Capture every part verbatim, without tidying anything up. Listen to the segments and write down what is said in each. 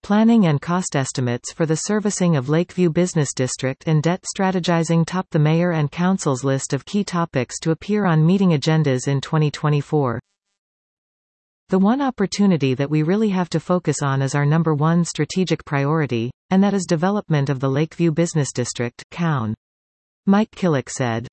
Planning and cost estimates for the servicing of Lakeview Business District and debt strategizing top the mayor and council's list of key topics to appear on meeting agendas in twenty twenty-four. The one opportunity that we really have to focus on is our number one strategic priority, and that is development of the Lakeview Business District, C O W N. Mike Killick said.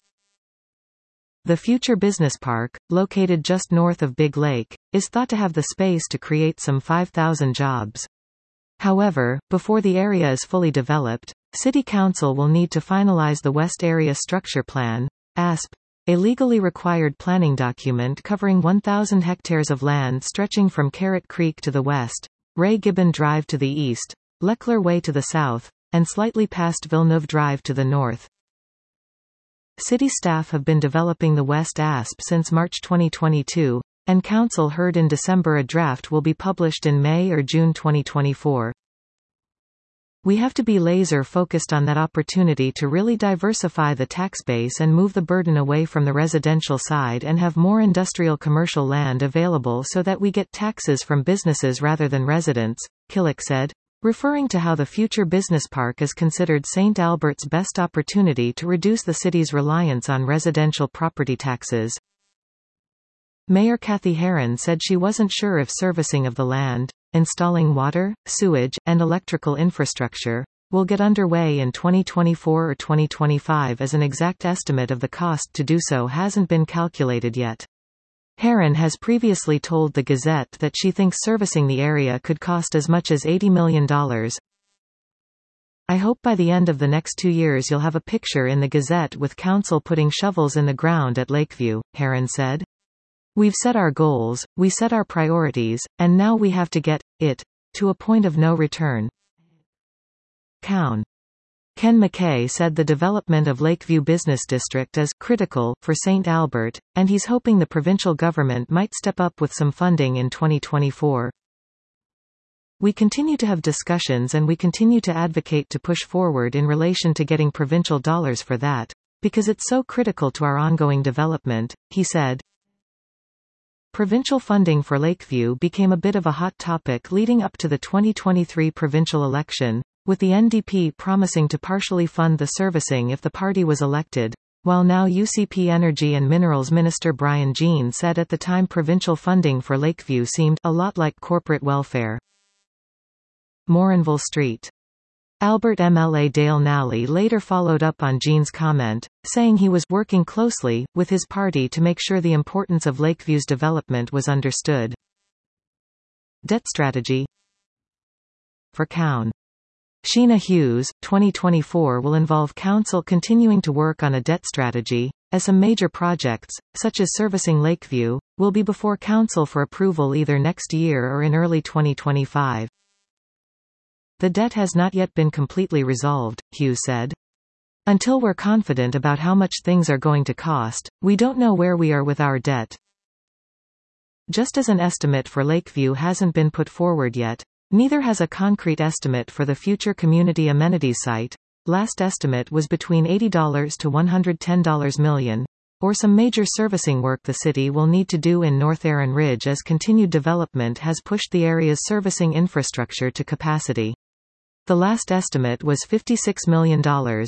The future business park, located just north of Big Lake, is thought to have the space to create some five thousand jobs. However, before the area is fully developed, City Council will need to finalize the West Area Structure Plan, A S P, a legally required planning document covering one thousand hectares of land stretching from Carrot Creek to the west, Ray Gibbon Drive to the east, Leckler Way to the south, and slightly past Villeneuve Drive to the north. City staff have been developing the West A S P since March twenty twenty-two, and Council heard in December a draft will be published in May or June twenty twenty-four. We have to be laser-focused on that opportunity to really diversify the tax base and move the burden away from the residential side and have more industrial commercial land available so that we get taxes from businesses rather than residents, Killick said, referring to how the future business park is considered Saint Albert's best opportunity to reduce the city's reliance on residential property taxes. Mayor Kathy Herron said she wasn't sure if servicing of the land, installing water, sewage, and electrical infrastructure, will get underway in twenty twenty-four or twenty twenty-five, as an exact estimate of the cost to do so hasn't been calculated yet. Herron has previously told the Gazette that she thinks servicing the area could cost as much as eighty million dollars. I hope by the end of the next two years you'll have a picture in the Gazette with Council putting shovels in the ground at Lakeview, Herron said. We've set our goals, we set our priorities, and now we have to get it to a point of no return. C O W N. Ken McKay said the development of Lakeview Business District is critical for Saint Albert, and he's hoping the provincial government might step up with some funding in twenty twenty-four. We continue to have discussions and we continue to advocate to push forward in relation to getting provincial dollars for that, because it's so critical to our ongoing development, he said. Provincial funding for Lakeview became a bit of a hot topic leading up to the twenty twenty-three provincial election, with the N D P promising to partially fund the servicing if the party was elected, while now U C P Energy and Minerals Minister Brian Jean said at the time provincial funding for Lakeview seemed a lot like corporate welfare. Morinville Street. Albert M L A Dale Nally later followed up on Jean's comment, saying he was working closely with his party to make sure the importance of Lakeview's development was understood. Debt strategy for C O W N. Sheena Hughes, twenty twenty-four will involve Council continuing to work on a debt strategy, as some major projects, such as servicing Lakeview, will be before Council for approval either next year or in early twenty twenty-five. The debt has not yet been completely resolved, Hughes said. Until we're confident about how much things are going to cost, we don't know where we are with our debt. Just as an estimate for Lakeview hasn't been put forward yet, neither has a concrete estimate for the future community amenities site. Last estimate was between eighty to one hundred ten million, or some major servicing work the city will need to do in North Erin Ridge as continued development has pushed the area's servicing infrastructure to capacity. The last estimate was fifty-six million dollars.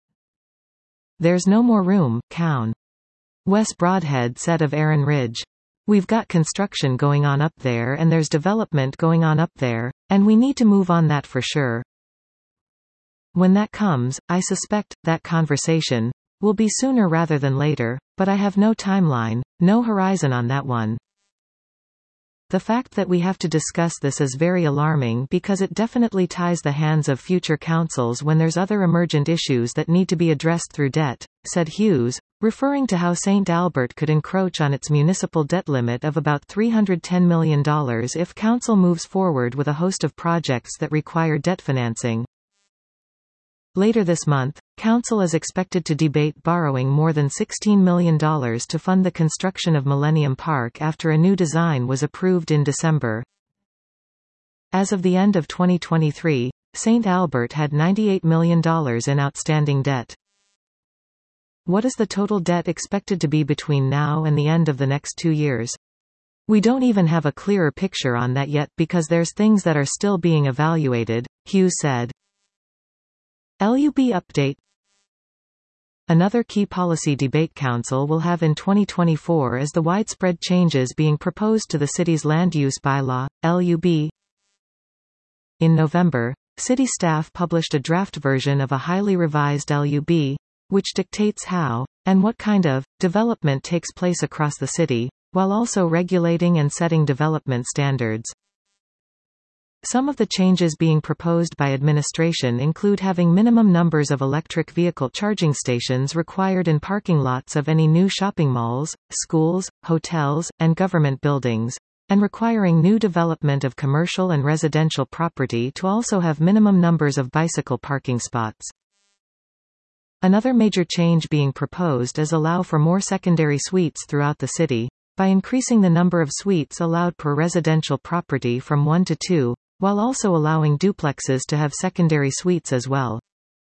There's no more room, C O W N. Wes Broadhead said of Erin Ridge. We've got construction going on up there and there's development going on up there, and we need to move on that for sure. When that comes, I suspect that conversation will be sooner rather than later, but I have no timeline, no horizon on that one. The fact that we have to discuss this is very alarming because it definitely ties the hands of future councils when there's other emergent issues that need to be addressed through debt, said Hughes, referring to how Saint Albert could encroach on its municipal debt limit of about three hundred ten million dollars if council moves forward with a host of projects that require debt financing. Later this month, Council is expected to debate borrowing more than sixteen million dollars to fund the construction of Millennium Park after a new design was approved in December. As of the end of twenty twenty-three, Saint Albert had ninety-eight million dollars in outstanding debt. What is the total debt expected to be between now and the end of the next two years? We don't even have a clearer picture on that yet because there's things that are still being evaluated, Hughes said. L U B update. Another key policy debate Council will have in twenty twenty-four is the widespread changes being proposed to the city's land use bylaw, L U B. In November, city staff published a draft version of a highly revised L U B, which dictates how, and what kind of, development takes place across the city, while also regulating and setting development standards. Some of the changes being proposed by administration include having minimum numbers of electric vehicle charging stations required in parking lots of any new shopping malls, schools, hotels, and government buildings, and requiring new development of commercial and residential property to also have minimum numbers of bicycle parking spots. Another major change being proposed is allow for more secondary suites throughout the city, by increasing the number of suites allowed per residential property from one to two, while also allowing duplexes to have secondary suites as well.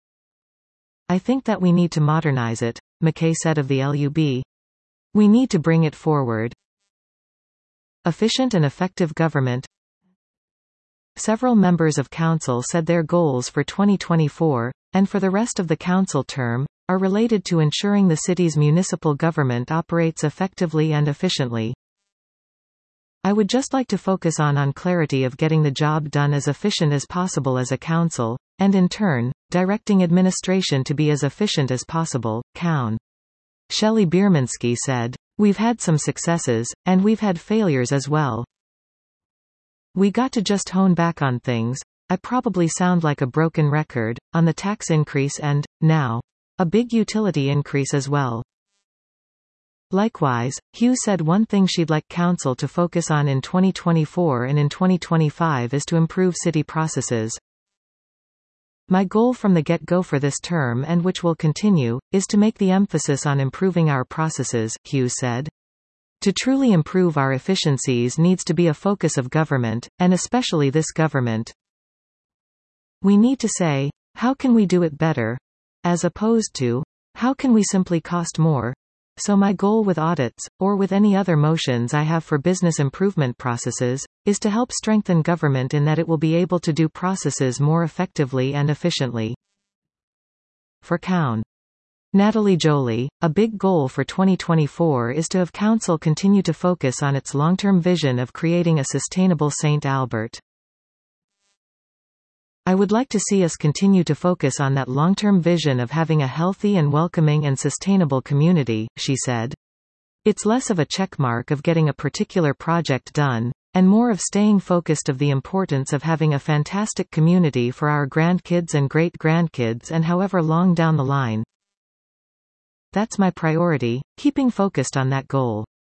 I think that we need to modernize it, McKay said of the L U B. We need to bring it forward. Efficient and effective government. Several members of council said their goals for twenty twenty-four, and for the rest of the council term, are related to ensuring the city's municipal government operates effectively and efficiently. I would just like to focus on on clarity of getting the job done as efficient as possible as a council, and in turn, directing administration to be as efficient as possible, Cown. Shelley Biermanski said, "We've had some successes, and we've had failures as well. We got to just hone back on things." I probably sound like a broken record, on the tax increase and, now, a big utility increase as well. Likewise, Hughes said one thing she'd like council to focus on in twenty twenty-four and in twenty twenty-five is to improve city processes. My goal from the get-go for this term and which will continue, is to make the emphasis on improving our processes, Hughes said. To truly improve our efficiencies needs to be a focus of government, and especially this government. We need to say, how can we do it better? As opposed to, how can we simply cost more? So my goal with audits, or with any other motions I have for business improvement processes, is to help strengthen government in that it will be able to do processes more effectively and efficiently. For Cown. Natalie Joly, a big goal for twenty twenty-four is to have council continue to focus on its long-term vision of creating a sustainable Saint Albert. I would like to see us continue to focus on that long-term vision of having a healthy and welcoming and sustainable community, she said. It's less of a checkmark of getting a particular project done, and more of staying focused of the importance of having a fantastic community for our grandkids and great-grandkids and however long down the line. That's my priority, keeping focused on that goal.